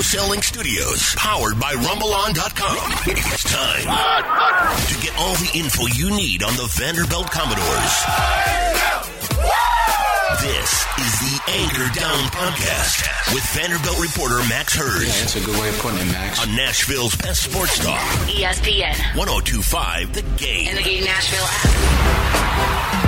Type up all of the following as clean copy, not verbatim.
selling studios, powered by RumbleOn.com. It's time to get all the info you need on the Vanderbilt Commodores. This is the Anchor Down Podcast with Vanderbilt reporter Max Hurd. Yeah, that's a good way of putting it, Max. On Nashville's best sports talk. ESPN 102.5 The Game. and the Game Nashville app.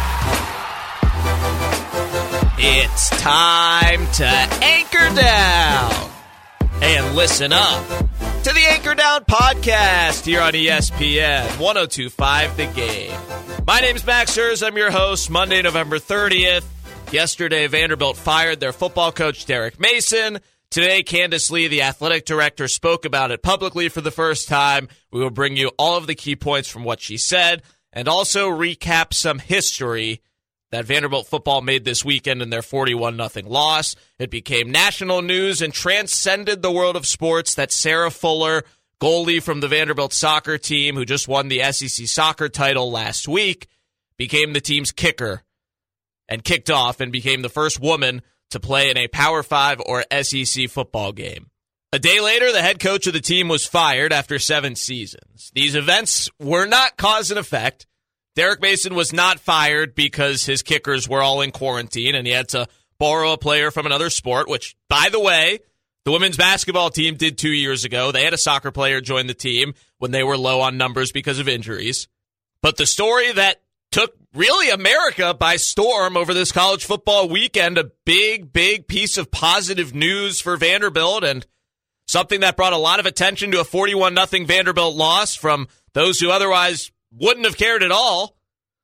It's time to anchor down and listen up to the Anchor Down Podcast here on ESPN 102.5 The Game. My name's Max Hurd. I'm your host. Monday, November 30th. Yesterday, Vanderbilt fired their football coach, Derek Mason. Today, Candace Lee, the athletic director, spoke about it publicly for the first time. We will bring you all of the key points from what she said and also recap some history that Vanderbilt football made this weekend in their 41-0 loss. It became national news and transcended the world of sports that Sarah Fuller, goalie from the Vanderbilt soccer team who just won the SEC soccer title last week, became the team's kicker and kicked off and became the first woman to play in a Power 5 or SEC football game. A day later, the head coach of the team was fired after 7 seasons. These events were not cause and effect. Derek Mason was not fired because his kickers were all in quarantine and he had to borrow a player from another sport, which, by the way, the women's basketball team did 2 years ago. They had a soccer player join the team when they were low on numbers because of injuries. But the story that took really America by storm over this college football weekend, a big, big piece of positive news for Vanderbilt and something that brought a lot of attention to a 41-0 Vanderbilt loss from those who otherwise wouldn't have cared at all,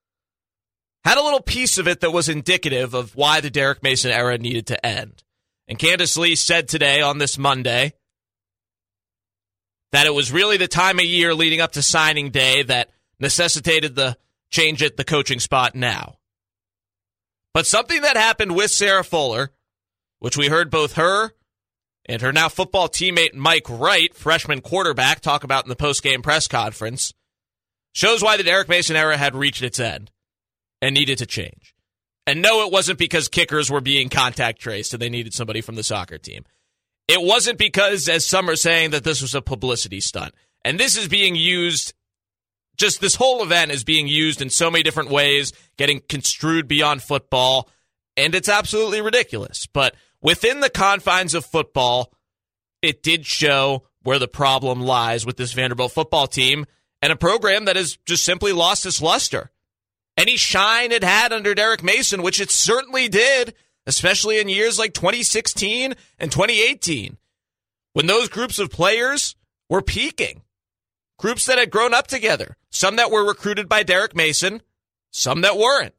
had a little piece of it that was indicative of why the Derek Mason era needed to end. And Candace Lee said today on this Monday that it was really the time of year leading up to signing day that necessitated the change at the coaching spot now. But something that happened with Sarah Fuller, which we heard both her and her now football teammate Mike Wright, freshman quarterback, talk about in the post-game press conference, shows why the Derek Mason era had reached its end and needed to change. And no, it wasn't because kickers were being contact traced and they needed somebody from the soccer team. It wasn't because, as some are saying, that this was a publicity stunt. And this is being used, just this whole event is being used in so many different ways, getting construed beyond football, and it's absolutely ridiculous. But within the confines of football, it did show where the problem lies with this Vanderbilt football team and a program that has just simply lost its luster. Any shine it had under Derek Mason, which it certainly did, especially in years like 2016 and 2018, when those groups of players were peaking. Groups that had grown up together, some that were recruited by Derek Mason, some that weren't.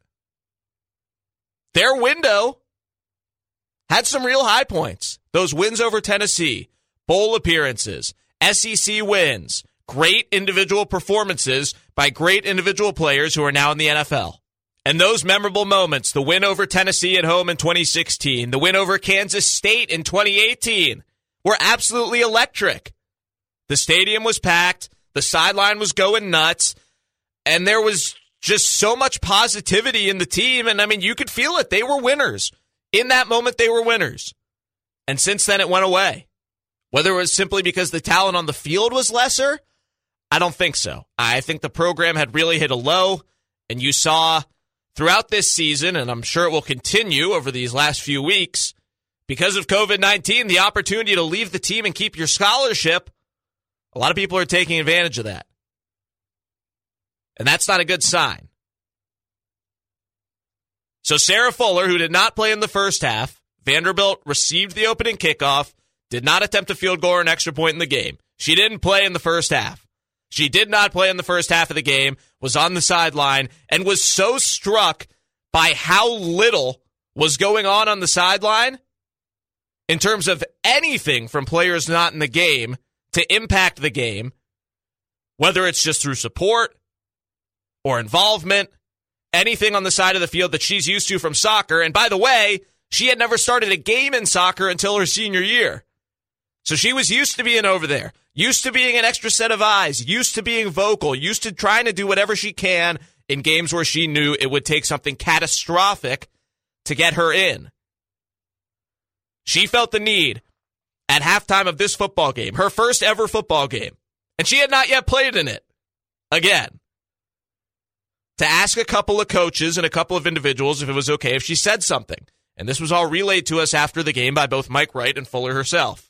Their window had some real high points. Those wins over Tennessee, bowl appearances, SEC wins, great individual performances by great individual players who are now in the NFL. And those memorable moments, the win over Tennessee at home in 2016, the win over Kansas State in 2018, were absolutely electric. The stadium was packed, the sideline was going nuts, and there was just so much positivity in the team. And, I mean, you could feel it. They were winners. In that moment, they were winners. And since then, it went away. Whether it was simply because the talent on the field was lesser, I don't think so. I think the program had really hit a low, and you saw throughout this season, and I'm sure it will continue over these last few weeks, because of COVID-19, the opportunity to leave the team and keep your scholarship, a lot of people are taking advantage of that. And that's not a good sign. So Sarah Fuller, who did not play in the first half, Vanderbilt received the opening kickoff, did not attempt a field goal or an extra point in the game. She didn't play in the first half. She did not play in the first half of the game, was on the sideline, and was so struck by how little was going on the sideline in terms of anything from players not in the game to impact the game, whether it's just through support or involvement, anything on the side of the field that she's used to from soccer. And by the way, she had never started a game in soccer until her senior year. So she was used to being over there, used to being an extra set of eyes, used to being vocal, used to trying to do whatever she can in games where she knew it would take something catastrophic to get her in. She felt the need at halftime of this football game, her first ever football game, and she had not yet played in it, again, to ask a couple of coaches and a couple of individuals if it was okay if she said something. And this was all relayed to us after the game by both Mike Wright and Fuller herself.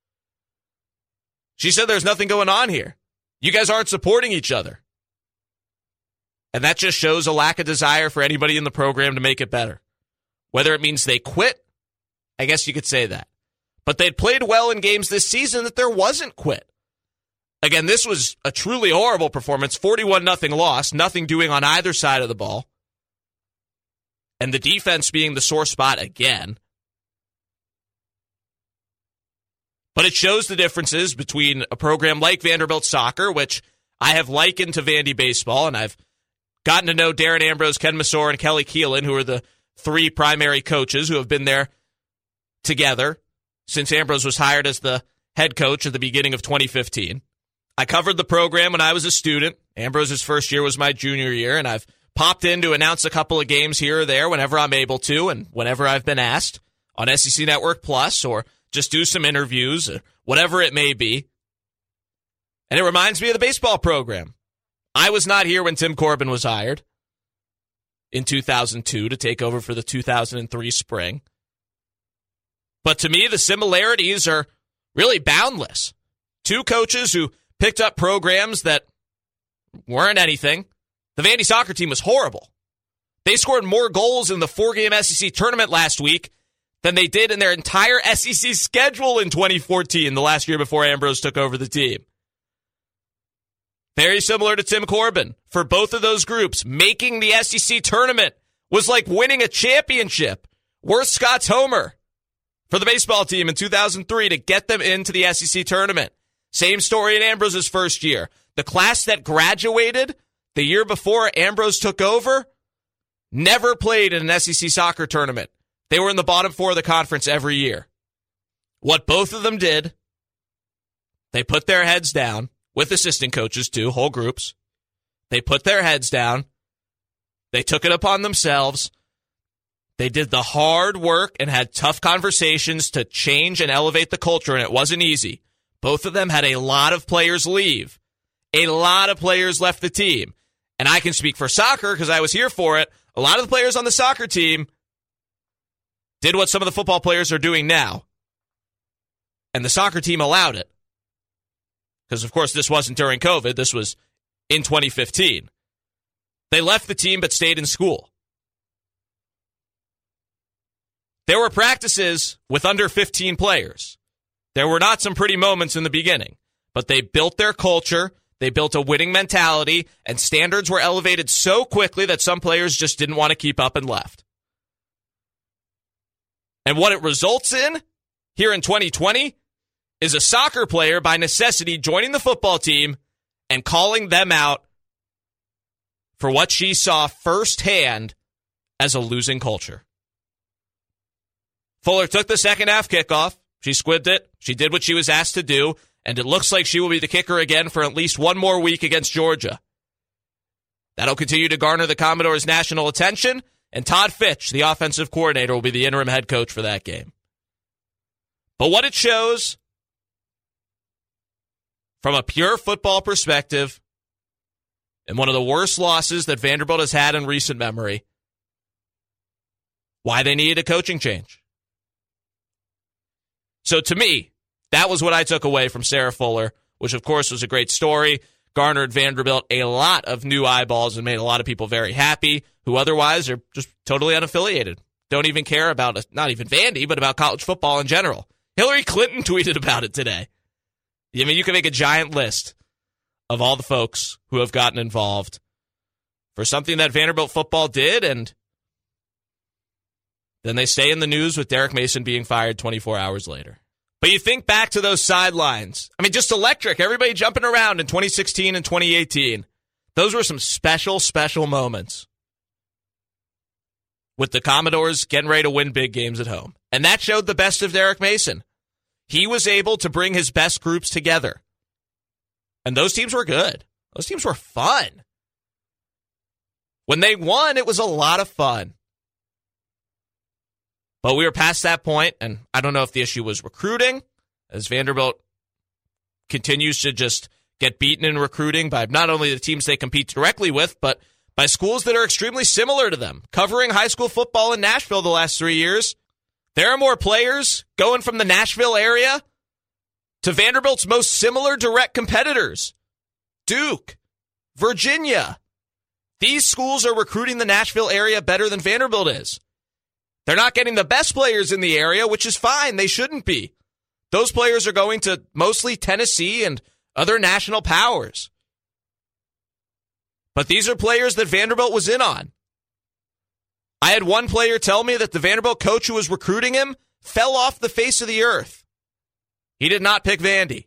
She said there's nothing going on here. You guys aren't supporting each other. And that just shows a lack of desire for anybody in the program to make it better. Whether it means they quit, I guess you could say that. But they'd played well in games this season that there wasn't quit. Again, this was a truly horrible performance. 41-0 loss, nothing doing on either side of the ball. And the defense being the sore spot again. But it shows the differences between a program like Vanderbilt soccer, which I have likened to Vandy baseball, and I've gotten to know Darren Ambrose, Ken Masor, and Kelly Keelan, who are the three primary coaches who have been there together since Ambrose was hired as the head coach at the beginning of 2015. I covered the program when I was a student. Ambrose's first year was my junior year, and I've popped in to announce a couple of games here or there whenever I'm able to and whenever I've been asked on SEC Network Plus or just do some interviews, or whatever it may be. And it reminds me of the baseball program. I was not here when Tim Corbin was hired in 2002 to take over for the 2003 spring. But to me, the similarities are really boundless. Two coaches who picked up programs that weren't anything. The Vandy soccer team was horrible. They scored more goals in the 4-game SEC tournament last week than they did in their entire SEC schedule in 2014, the last year before Ambrose took over the team. Very similar to Tim Corbin. For both of those groups, making the SEC tournament was like winning a championship. Worth Scott's homer for the baseball team in 2003 to get them into the SEC tournament. Same story in Ambrose's first year. The class that graduated the year before Ambrose took over never played in an SEC soccer tournament. They were in the bottom four of the conference every year. What both of them did, they put their heads down, with assistant coaches too, whole groups. They put their heads down. They took it upon themselves. They did the hard work and had tough conversations to change and elevate the culture, and it wasn't easy. Both of them had a lot of players leave. A lot of players left the team. And I can speak for soccer because I was here for it. A lot of the players on the soccer team did what some of the football players are doing now. And the soccer team allowed it. Because, of course, this wasn't during COVID. This was in 2015. They left the team but stayed in school. There were practices with under 15 players. There were not some pretty moments in the beginning. But they built their culture. They built a winning mentality. And standards were elevated so quickly that some players just didn't want to keep up and left. And what it results in here in 2020 is a soccer player by necessity joining the football team and calling them out for what she saw firsthand as a losing culture. Fuller took the second half kickoff. She squibbed it. She did what she was asked to do, and it looks like she will be the kicker again for at least one more week against Georgia. That'll continue to garner the Commodores' national attention, and Todd Fitch, the offensive coordinator, will be the interim head coach for that game. But what it shows, from a pure football perspective, and one of the worst losses that Vanderbilt has had in recent memory, why they needed a coaching change. So to me, that was what I took away from Sarah Fuller, which of course was a great story, garnered Vanderbilt a lot of new eyeballs and made a lot of people very happy who otherwise are just totally unaffiliated. Don't even care about, not even Vandy, but about college football in general. Hillary Clinton tweeted about it today. I mean, you can make a giant list of all the folks who have gotten involved for something that Vanderbilt football did, and then they stay in the news with Derek Mason being fired 24 hours later. But you think back to those sidelines. I mean, just electric. Everybody jumping around in 2016 and 2018. Those were some special, special moments with the Commodores getting ready to win big games at home. And that showed the best of Derek Mason. He was able to bring his best groups together. And those teams were good. Those teams were fun. When they won, it was a lot of fun. But we were past that point, and I don't know if the issue was recruiting, as Vanderbilt continues to just get beaten in recruiting by not only the teams they compete directly with, but by schools that are extremely similar to them. Covering high school football in Nashville the last 3 years, there are more players going from the Nashville area to Vanderbilt's most similar direct competitors, Duke, Virginia. These schools are recruiting the Nashville area better than Vanderbilt is. They're not getting the best players in the area, which is fine. They shouldn't be. Those players are going to mostly Tennessee and other national powers. But these are players that Vanderbilt was in on. I had one player tell me that the Vanderbilt coach who was recruiting him fell off the face of the earth. He did not pick Vandy.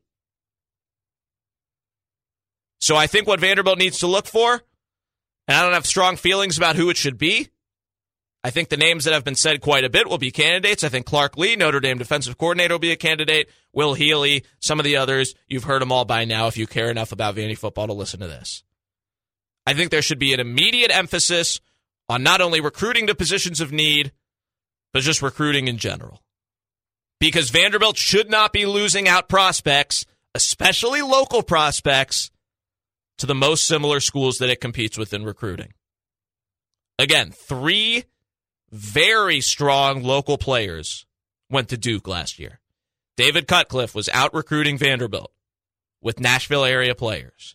So I think what Vanderbilt needs to look for, and I don't have strong feelings about who it should be, I think the names that have been said quite a bit will be candidates. I think Clark Lee, Notre Dame defensive coordinator, will be a candidate. Will Healy, some of the others. You've heard them all by now if you care enough about Vandy football to listen to this. I think there should be an immediate emphasis on not only recruiting to positions of need, but just recruiting in general. Because Vanderbilt should not be losing out prospects, especially local prospects, to the most similar schools that it competes with in recruiting. Again, 3 very strong local players went to Duke last year. David Cutcliffe was out recruiting Vanderbilt with Nashville area players.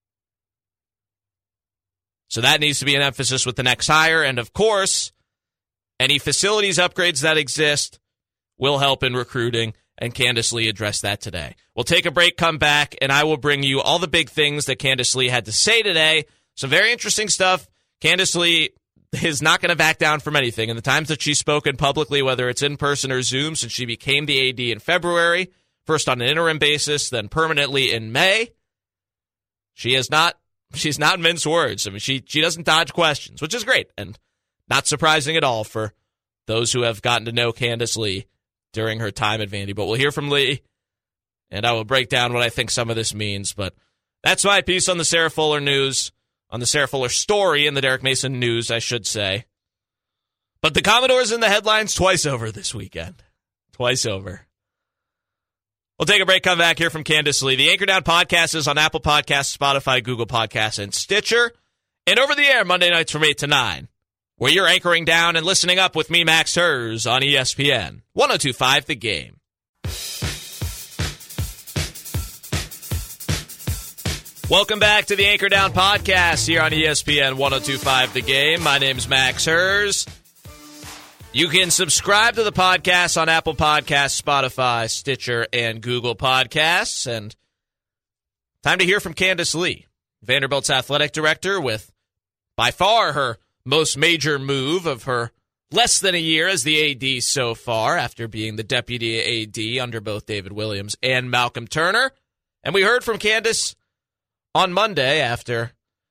So that needs to be an emphasis with the next hire. And of course, any facilities upgrades that exist will help in recruiting. And Candace Lee addressed that today. We'll take a break, come back, and I will bring you all the big things that Candace Lee had to say today. Some very interesting stuff. Candace Lee is not going to back down from anything. In the times that she's spoken publicly, whether it's in person or Zoom, since she became the AD in February, first on an interim basis, then permanently in May, she's not minced words. I mean, she doesn't dodge questions, which is great and not surprising at all for those who have gotten to know Candace Lee during her time at Vandy. But we'll hear from Lee, and I will break down what I think some of this means. But that's my piece on the Sarah Fuller news, on the Sarah Fuller story in the Derek Mason news, I should say. But the Commodores in the headlines twice over this weekend. Twice over. We'll take a break, come back here from Candace Lee. The Anchor Down podcast is on Apple Podcasts, Spotify, Google Podcasts, and Stitcher. And over the air Monday nights from 8 to 9. Where you're anchoring down and listening up with me, Max Hers, on ESPN 102.5 The Game. Welcome back to the Anchor Down podcast here on ESPN 102.5 The Game. My name's Max Hers. You can subscribe to the podcast on Apple Podcasts, Spotify, Stitcher, and Google Podcasts. And time to hear from Candace Lee, Vanderbilt's athletic director, with by far her most major move of her less than a year as the AD so far, after being the deputy AD under both David Williams and Malcolm Turner. And we heard from Candace on Monday after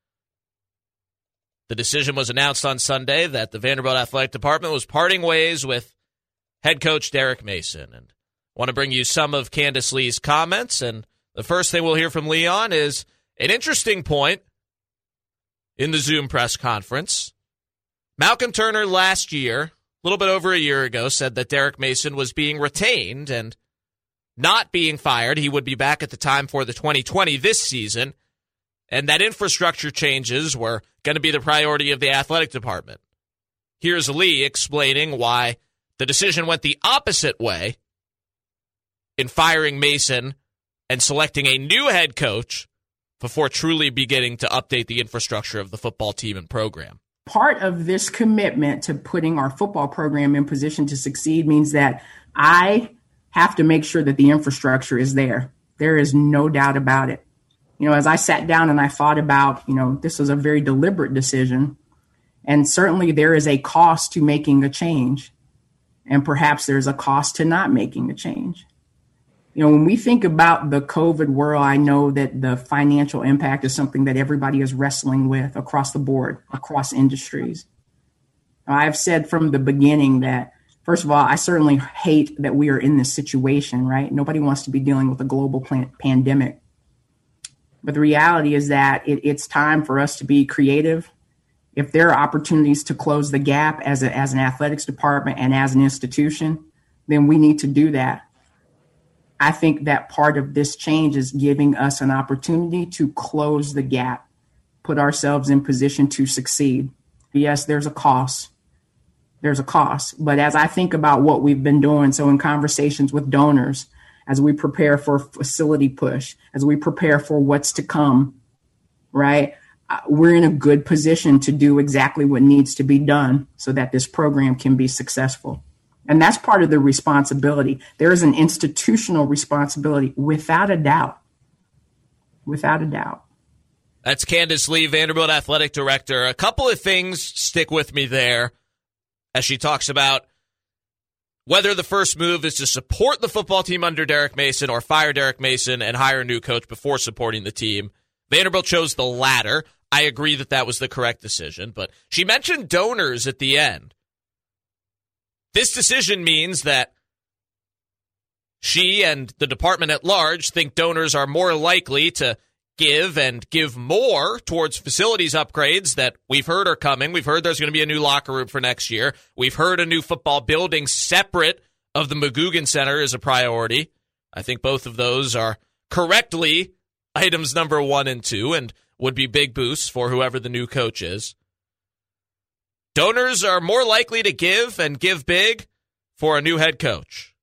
the decision was announced on Sunday that the Vanderbilt Athletic Department was parting ways with head coach Derek Mason. And I want to bring you some of Candace Lee's comments. And the first thing we'll hear from Lee on is an interesting point in the Zoom press conference. Malcolm Turner last year, a little bit over a year ago, said that Derek Mason was being retained and not being fired. He would be back at the time for the 2020 this season, and that infrastructure changes were going to be the priority of the athletic department. Here's Lee explaining why the decision went the opposite way in firing Mason and selecting a new head coach before truly beginning to update the infrastructure of the football team and program. Part of this commitment to putting our football program in position to succeed means that I have to make sure that the infrastructure is there. There is no doubt about it. You know, as I sat down and I thought about, this was a very deliberate decision, and certainly there is a cost to making a change, and perhaps there's a cost to not making the change. When we think about the COVID world, I know that the financial impact is something that everybody is wrestling with across the board, across industries. I've said from the beginning that, first of all, I certainly hate that we are in this situation, right? Nobody wants to be dealing with a global pandemic. But the reality is that it's time for us to be creative. If there are opportunities to close the gap as an athletics department and as an institution, then we need to do that. I think that part of this change is giving us an opportunity to close the gap, put ourselves in position to succeed. Yes, there's a cost. There's a cost. But as I think about what we've been doing, so in conversations with donors, as we prepare for facility push, as we prepare for what's to come, right? We're in a good position to do exactly what needs to be done so that this program can be successful. And that's part of the responsibility. There is an institutional responsibility, without a doubt. Without a doubt. That's Candace Lee, Vanderbilt Athletic Director. A couple of things stick with me there as she talks about whether the first move is to support the football team under Derek Mason or fire Derek Mason and hire a new coach before supporting the team. Vanderbilt chose the latter. I agree that that was the correct decision, but she mentioned donors at the end. This decision means that she and the department at large think donors are more likely to give and give more towards facilities upgrades that we've heard are coming. We've heard there's going to be a new locker room for next year. We've heard a new football building separate of the McGugin Center is a priority. I think both of those are correctly items number 1 and 2 and would be big boosts for whoever the new coach is. Donors are more likely to give and give big for a new head coach.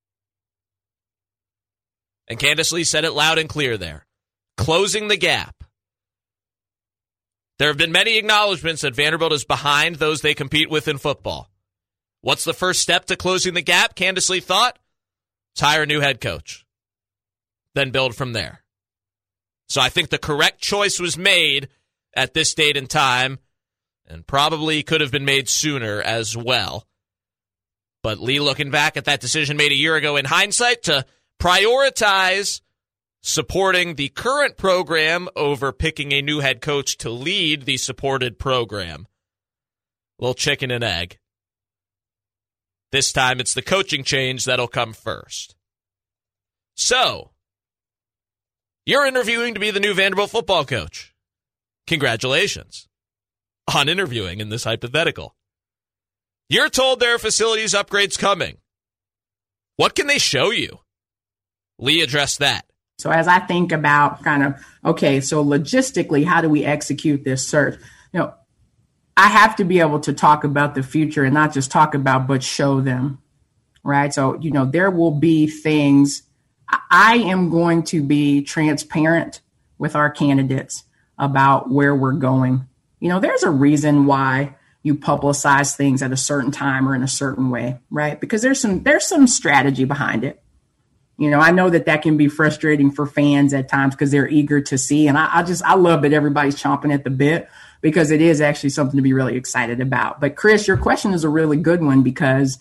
And Candace Lee said it loud and clear there. Closing the gap. There have been many acknowledgments that Vanderbilt is behind those they compete with in football. What's the first step to closing the gap, Candace Lee thought? Let's hire a new head coach. Then build from there. So I think the correct choice was made at this date and time, and probably could have been made sooner as well. But Lee, looking back at that decision made a year ago in hindsight to prioritize supporting the current program over picking a new head coach to lead the supported program. Little chicken and egg. This time it's the coaching change that'll come first. So, you're interviewing to be the new Vanderbilt football coach. Congratulations on interviewing in this hypothetical. You're told there are facilities upgrades coming. What can they show you? Lee addressed that. So as I think about okay, so logistically, how do we execute this search? I have to be able to talk about the future and not just talk about, but show them, right? So, there will be things. I am going to be transparent with our candidates about where we're going. There's a reason why you publicize things at a certain time or in a certain way, right? Because there's some strategy behind it. I know that can be frustrating for fans at times because they're eager to see. And I love that everybody's chomping at the bit because it is actually something to be really excited about. But Chris, your question is a really good one because,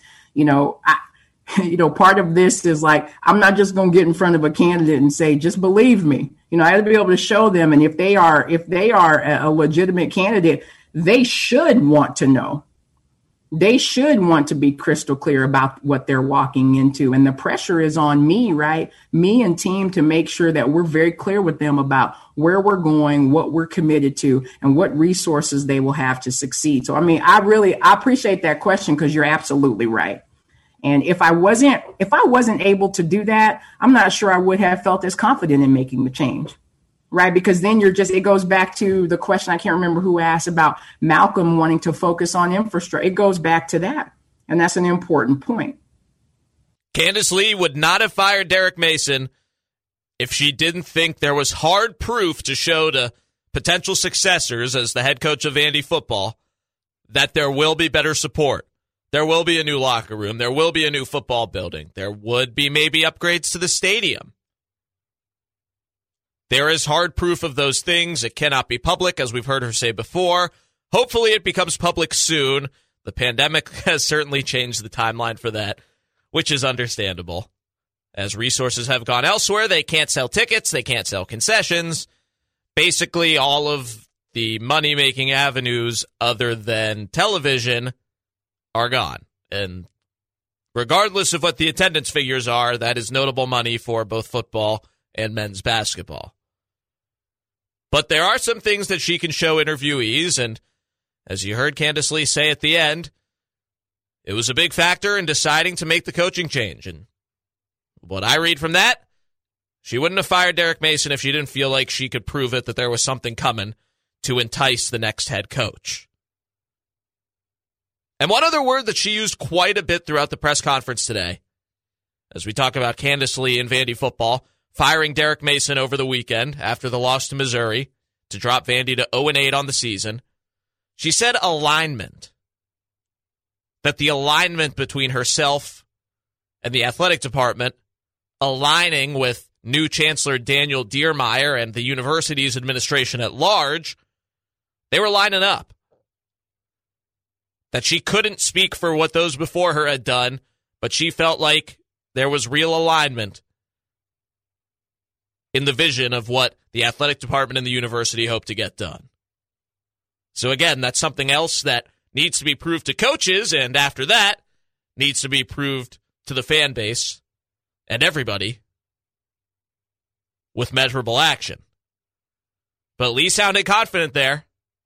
part of this is like, I'm not just going to get in front of a candidate and say, just believe me. I have to be able to show them. And if they are a legitimate candidate, they should want to know. They should want to be crystal clear about what they're walking into. And the pressure is on me, right? Me and team to make sure that we're very clear with them about where we're going, what we're committed to, and what resources they will have to succeed. So, I appreciate that question because you're absolutely right. And if I wasn't able to do that, I'm not sure I would have felt as confident in making the change. Right, because then it goes back to the question I can't remember who asked about Malcolm wanting to focus on infrastructure. It goes back to that, and that's an important point. Candace Lee would not have fired Derek Mason if she didn't think there was hard proof to show to potential successors as the head coach of Vandy football that there will be better support. There will be a new locker room. There will be a new football building. There would be maybe upgrades to the stadium. There is hard proof of those things. It cannot be public, as we've heard her say before. Hopefully it becomes public soon. The pandemic has certainly changed the timeline for that, which is understandable. As resources have gone elsewhere, they can't sell tickets, they can't sell concessions. Basically, all of the money-making avenues other than television are gone. And regardless of what the attendance figures are, that is notable money for both football and men's basketball. But there are some things that she can show interviewees, and as you heard Candace Lee say at the end, it was a big factor in deciding to make the coaching change. And What I read from that, she wouldn't have fired Derek Mason if she didn't feel like she could prove it, that there was something coming to entice the next head coach. And one other word that she used quite a bit throughout the press conference today, as we talk about Candace Lee and Vandy football, firing Derek Mason over the weekend after the loss to Missouri to drop Vandy to 0-8 on the season. She said alignment. That the alignment between herself and the athletic department, aligning with new Chancellor Daniel Diermeyer and the university's administration at large, they were lining up. That she couldn't speak for what those before her had done, but she felt like there was real alignment in the vision of what the athletic department and the university hoped to get done. So again, that's something else that needs to be proved to coaches, and after that, needs to be proved to the fan base and everybody with measurable action. But Lee sounded confident there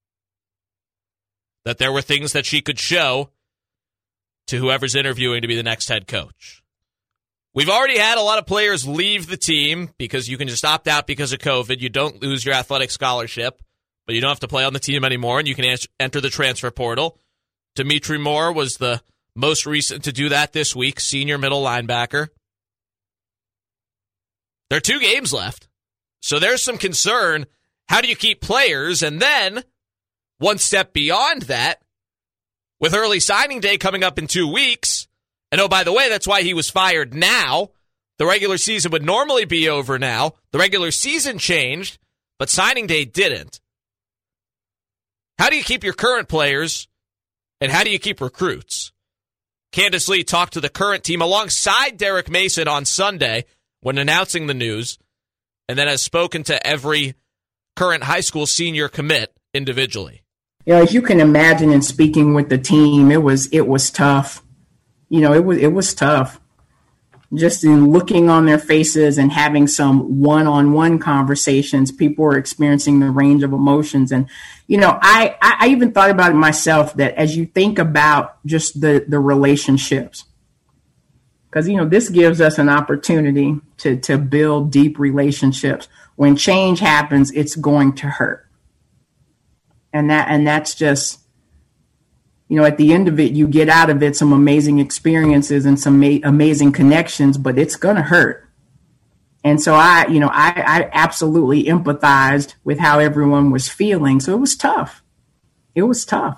that there were things that she could show to whoever's interviewing to be the next head coach. We've already had a lot of players leave the team because you can just opt out because of COVID. You don't lose your athletic scholarship, but you don't have to play on the team anymore, and you can enter the transfer portal. Dimitri Moore was the most recent to do that this week, senior middle linebacker. There are 2 games left, so there's some concern. How do you keep players? And then, one step beyond that, with early signing day coming up in 2 weeks, and oh, by the way, that's why he was fired now. The regular season would normally be over now. The regular season changed, but signing day didn't. How do you keep your current players, and how do you keep recruits? Candace Lee talked to the current team alongside Derek Mason on Sunday when announcing the news, and then has spoken to every current high school senior commit individually. As you can imagine, in speaking with the team, it was tough. It was tough. Just in looking on their faces and having some one-on-one conversations, people were experiencing the range of emotions. And, I even thought about it myself, that as you think about just the relationships, because, this gives us an opportunity to build deep relationships. When change happens, it's going to hurt. And that's just, at the end of it, you get out of it some amazing experiences and some amazing connections, but it's going to hurt. And so I absolutely empathized with how everyone was feeling. So it was tough. It was tough.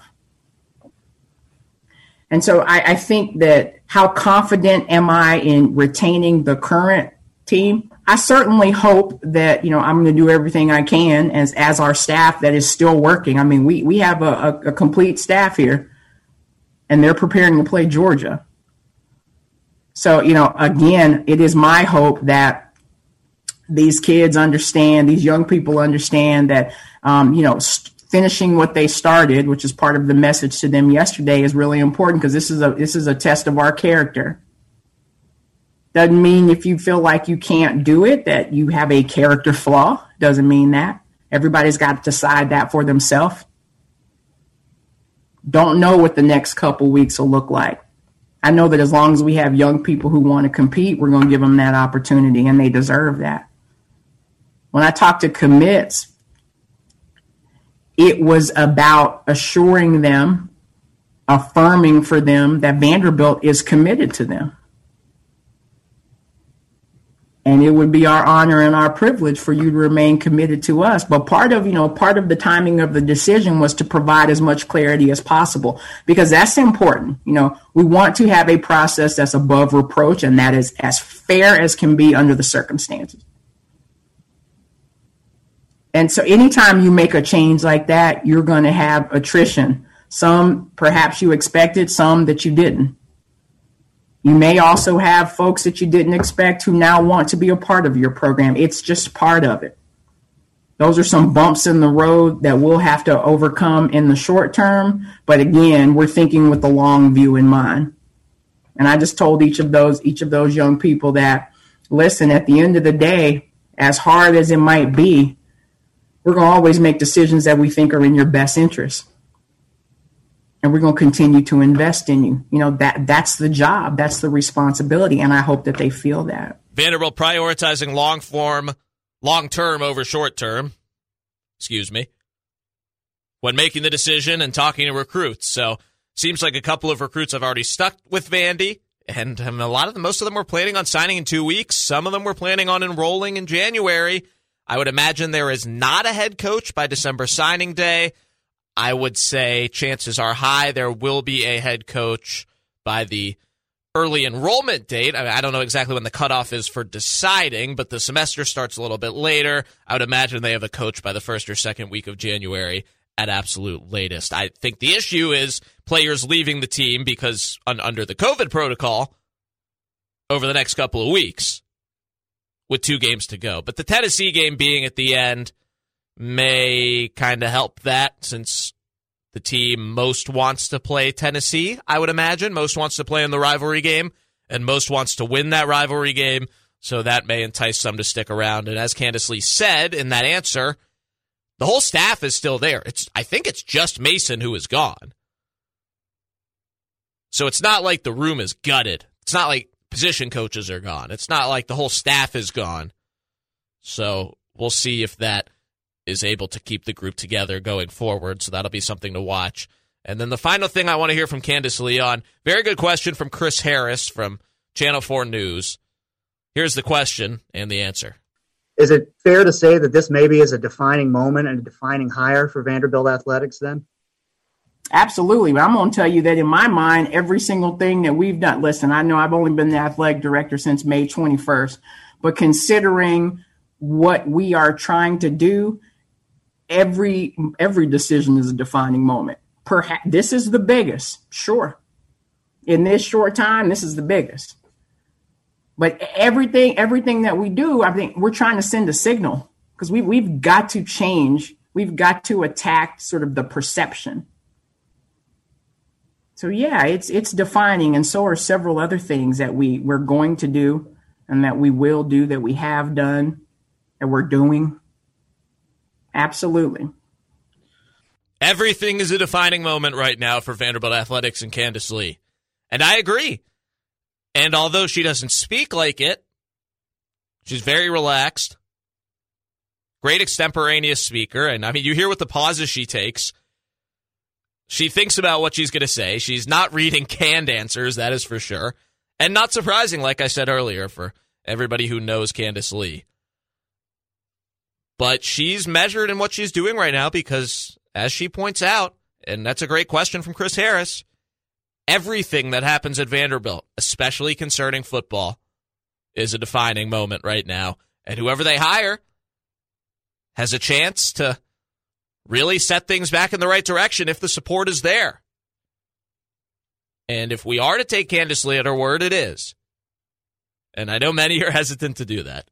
And so I think that, how confident am I in retaining the current team? I certainly hope that, I'm going to do everything I can as our staff that is still working. I mean, we have a complete staff here, and they're preparing to play Georgia. So, again, it is my hope that these kids understand, these young people understand that, finishing what they started, which is part of the message to them yesterday, is really important, because this is a test of our character. Doesn't mean if you feel like you can't do it that you have a character flaw. Doesn't mean that. Everybody's got to decide that for themselves. Don't know what the next couple weeks will look like. I know that as long as we have young people who want to compete, we're going to give them that opportunity, and they deserve that. When I talk to commits, it was about assuring them, affirming for them that Vanderbilt is committed to them. And it would be our honor and our privilege for you to remain committed to us. But part of the timing of the decision was to provide as much clarity as possible, because that's important. We want to have a process that's above reproach, and that is as fair as can be under the circumstances. And so anytime you make a change like that, you're going to have attrition. Some perhaps you expected, some that you didn't. You may also have folks that you didn't expect who now want to be a part of your program. It's just part of it. Those are some bumps in the road that we'll have to overcome in the short term. But again, we're thinking with the long view in mind. And I just told each of those young people that, listen, at the end of the day, as hard as it might be, we're going to always make decisions that we think are in your best interest. And we're going to continue to invest in you. That's the job. That's the responsibility. And I hope that they feel that. Vanderbilt prioritizing long-term over short-term, when making the decision and talking to recruits. So seems like a couple of recruits have already stuck with Vandy, and most of them were planning on signing in 2 weeks. Some of them were planning on enrolling in January. I would imagine there is not a head coach by December signing day. I would say chances are high there will be a head coach by the early enrollment date. I don't know exactly when the cutoff is for deciding, but the semester starts a little bit later. I would imagine they have a coach by the first or second week of January at absolute latest. I think the issue is players leaving the team because under the COVID protocol over the next couple of weeks with 2 games to go. But the Tennessee game being at the end may kind of help that, since the team most wants to play Tennessee, I would imagine. Most wants to play in the rivalry game, and most wants to win that rivalry game, so that may entice some to stick around. And as Candace Lee said in that answer, the whole staff is still there. I think it's just Mason who is gone. So it's not like the room is gutted. It's not like position coaches are gone. It's not like the whole staff is gone. So we'll see if that is able to keep the group together going forward. So that'll be something to watch. And then the final thing I want to hear from Candace Lee on, very good question from Chris Harris from Channel 4 News. Here's the question and the answer. Is it fair to say that this maybe is a defining moment and a defining hire for Vanderbilt athletics then? Absolutely. But I'm going to tell you that in my mind, every single thing that we've done, listen, I know I've only been the athletic director since May 21st, but considering what we are trying to do, every decision is a defining moment. Perhaps this is the biggest, sure. In this short time, this is the biggest. But everything that we do, I think we're trying to send a signal, because we've got to change. We've got to attack sort of the perception. So yeah, it's defining, and so are several other things that we're going to do, and that we will do, that we have done, that we're doing. Absolutely. Everything is a defining moment right now for Vanderbilt athletics and Candace Lee. And I agree. And although she doesn't speak like it, she's very relaxed. Great extemporaneous speaker. And I mean, you hear what the pauses she takes. She thinks about what she's going to say. She's not reading canned answers, that is for sure. And not surprising, like I said earlier, for everybody who knows Candace Lee. But she's measured in what she's doing right now because, as she points out, and that's a great question from Chris Harris, everything that happens at Vanderbilt, especially concerning football, is a defining moment right now. And whoever they hire has a chance to really set things back in the right direction if the support is there. And if we are to take Candace Lee at her word, it is. And I know many are hesitant to do that.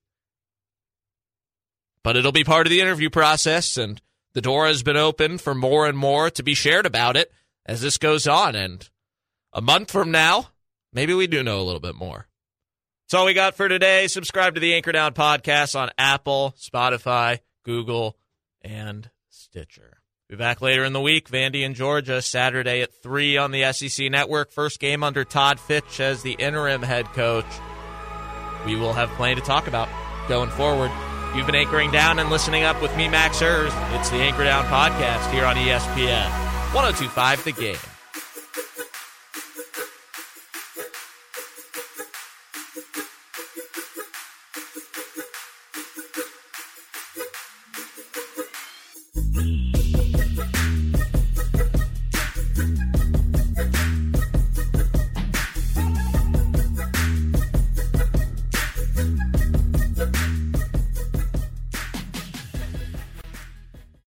But it'll be part of the interview process, and the door has been open for more and more to be shared about it as this goes on. And a month from now, maybe we do know a little bit more. That's all we got for today. Subscribe to the Anchor Down podcast on Apple, Spotify, Google, and Stitcher. Be back later in the week. Vandy and Georgia, Saturday at 3 on the SEC Network. First game under Todd Fitch as the interim head coach. We will have plenty to talk about going forward. You've been anchoring down and listening up with me, Max Hers. It's the Anchor Down podcast here on ESPN 102.5 The Game.